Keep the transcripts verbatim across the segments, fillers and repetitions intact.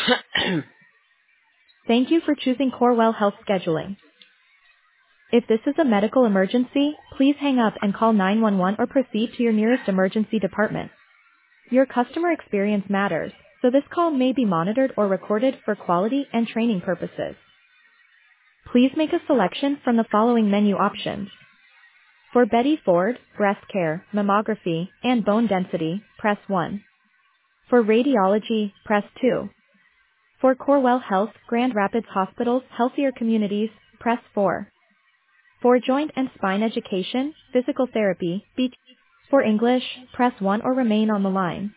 Thank you for choosing Corewell Health Scheduling. If this is a medical emergency, please hang up and call nine one one or proceed to your nearest emergency department. Your customer experience matters, so this call may be monitored or recorded for quality and training purposes. Please make a selection from the following menu options. For Betty Ford, breast care, mammography, and bone density, press one. For radiology, press two. For Corewell Health, Grand Rapids Hospitals, Healthier Communities, press four. For joint and spine education, physical therapy, speech. For English, press one or remain on the line.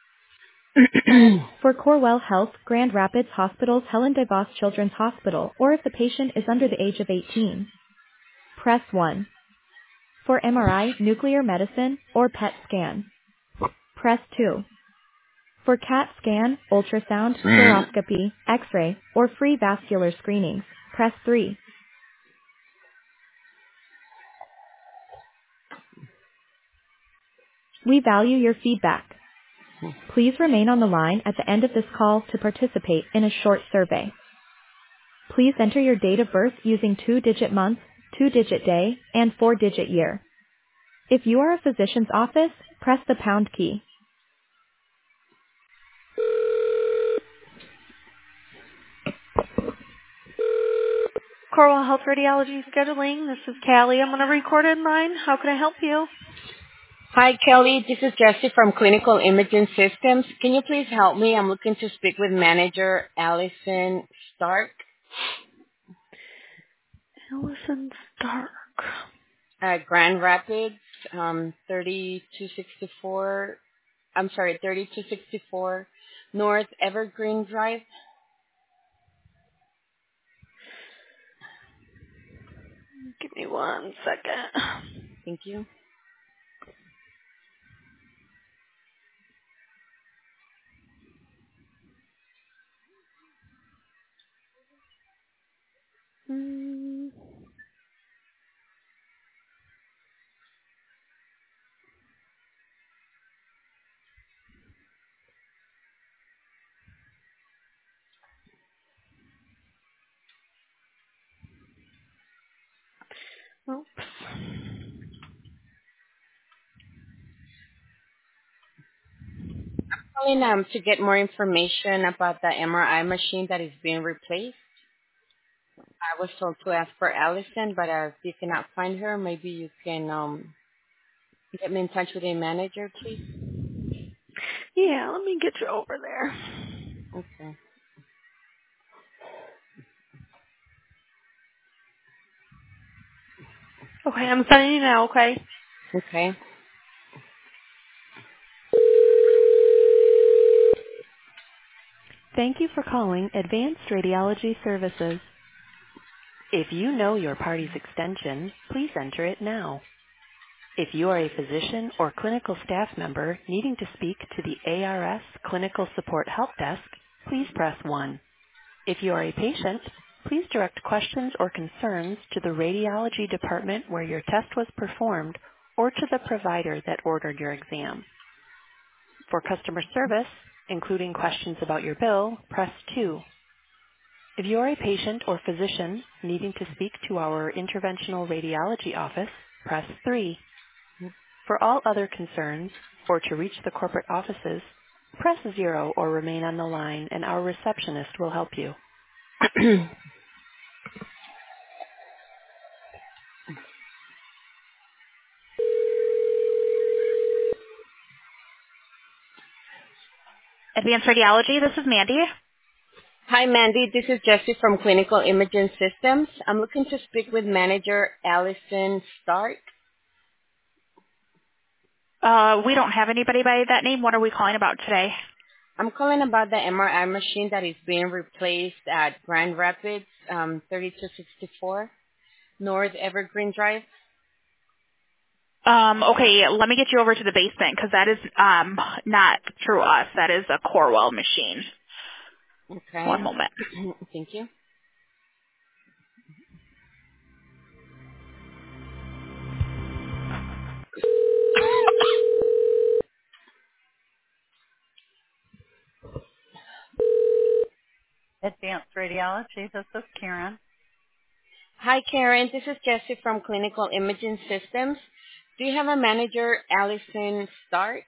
For Corewell Health, Grand Rapids Hospitals, Helen DeVos Children's Hospital, or if the patient is under the age of eighteen, press one. For M R I, nuclear medicine, or P E T scan, press two. For CAT scan, ultrasound, fluoroscopy, X-ray, or free vascular screenings, press three. We value your feedback. Please remain on the line at the end of this call to participate in a short survey. Please enter your date of birth using two-digit month, two-digit day, and four-digit year. If you are a physician's office, press the pound key. Corewell Health Radiology Scheduling. This is Callie. I'm on a recorded line. How can I help you? Hi, Kelly. This is Jessie from Clinical Imaging Systems. Can you please help me? I'm looking to speak with manager Allison Stark Allison Stark. at Grand Rapids, um, thirty-two sixty-four. I'm sorry, thirty-two sixty-four North Evergreen Drive. Give me one second. Thank you. Mm. Oops. Calling um, to get more information about the M R I machine that is being replaced. I was told to ask for Allison, but uh, if you cannot find her, maybe you can um, get me in touch with a manager, please. Yeah, let me get you over there. Okay. Okay, I'm sending you now, okay? Okay. Thank you for calling Advanced Radiology Services. If you know your party's extension, please enter it now. If you are a physician or clinical staff member needing to speak to the A R S Clinical Support Help Desk, please press one. If you are a patient, please direct questions or concerns to the radiology department where your test was performed or to the provider that ordered your exam. For customer service, including questions about your bill, press two. If you are a patient or physician needing to speak to our interventional radiology office, press three. For all other concerns, or to reach the corporate offices, press zero or remain on the line and our receptionist will help you. Advanced Radiology, this is Mandy. Hi, Mandy. This is Jessie from Clinical Imaging Systems. I'm looking to speak with manager Allison Stark. Uh, we don't have anybody by that name. What are we calling about today? I'm calling about the M R I machine that is being replaced at Grand Rapids, um, thirty-two sixty-four North Evergreen Drive. Um, okay, let me get you over to the basement because that is um, not through us. That is a Corewell machine. Okay. One moment. Thank you. Advanced Radiology. This is Karen. Hi, Karen. This is Jessie from Clinical Imaging Systems. Do you have a manager, Allison Stark?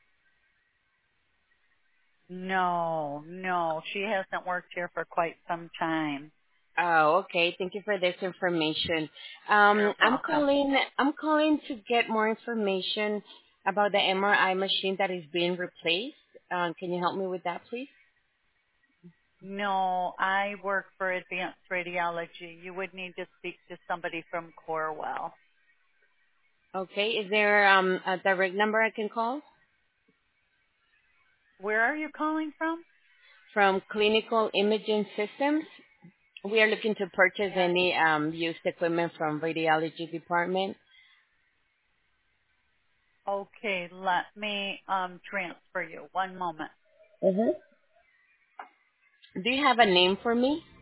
No, no, she hasn't worked here for quite some time. Oh, okay. Thank you for this information. Um, You're I'm welcome. calling. I'm calling to get more information about the M R I machine that is being replaced. Um, can you help me with that, please? No, I work for Advanced Radiology. You would need to speak to somebody from Corewell. Okay. Is there um, a direct number I can call? Where are you calling from? From Clinical Imaging Systems. We are looking to purchase Yeah. any um, used equipment from radiology department. Okay, let me um transfer you. One moment. Mm-hmm. Do you have a name for me?